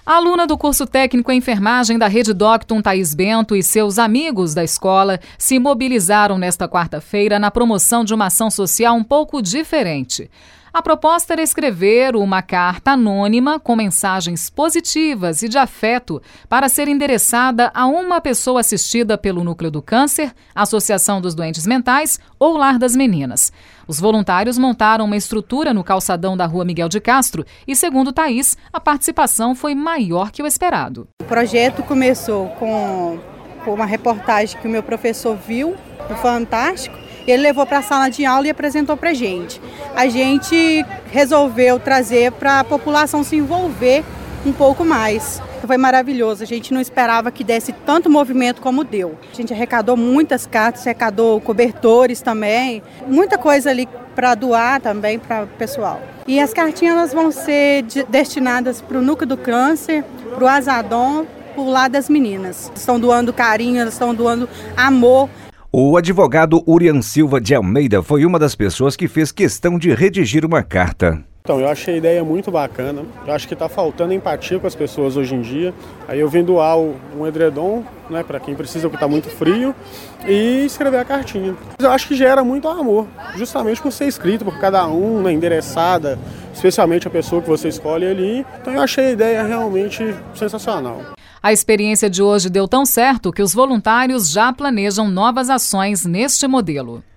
A aluna do curso técnico em enfermagem da Rede Docton, Thaís Bento, e seus amigos da escola se mobilizaram nesta quarta-feira na promoção de uma ação social um pouco diferente. A proposta era escrever uma carta anônima com mensagens positivas e de afeto para ser endereçada a uma pessoa assistida pelo Núcleo do Câncer, Associação dos Doentes Mentais ou Lar das Meninas. Os voluntários montaram uma estrutura no calçadão da Rua Miguel de Castro e, segundo Thaís, a participação foi maior que o esperado. O projeto começou com uma reportagem que o meu professor viu no Fantástico. Ele levou para a sala de aula e apresentou para a gente. A gente resolveu trazer para a população se envolver um pouco mais. Foi maravilhoso, a gente não esperava que desse tanto movimento como deu. A gente arrecadou muitas cartas, arrecadou cobertores também, muita coisa ali para doar também para o pessoal. E as cartinhas elas vão ser destinadas para o Núcleo do Câncer, para o Azadon, para o Lar das Meninas. Eles estão doando carinho, eles estão doando amor. O advogado Urian Silva de Almeida foi uma das pessoas que fez questão de redigir uma carta. Então, eu achei a ideia muito bacana. Eu acho que está faltando empatia com as pessoas hoje em dia. Aí eu vim doar um edredom, né, para quem precisa, porque está muito frio, e escrever a cartinha. Eu acho que gera muito amor, justamente por ser escrito por cada um, né, endereçada, especialmente a pessoa que você escolhe ali. Então eu achei a ideia realmente sensacional. A experiência de hoje deu tão certo que os voluntários já planejam novas ações neste modelo.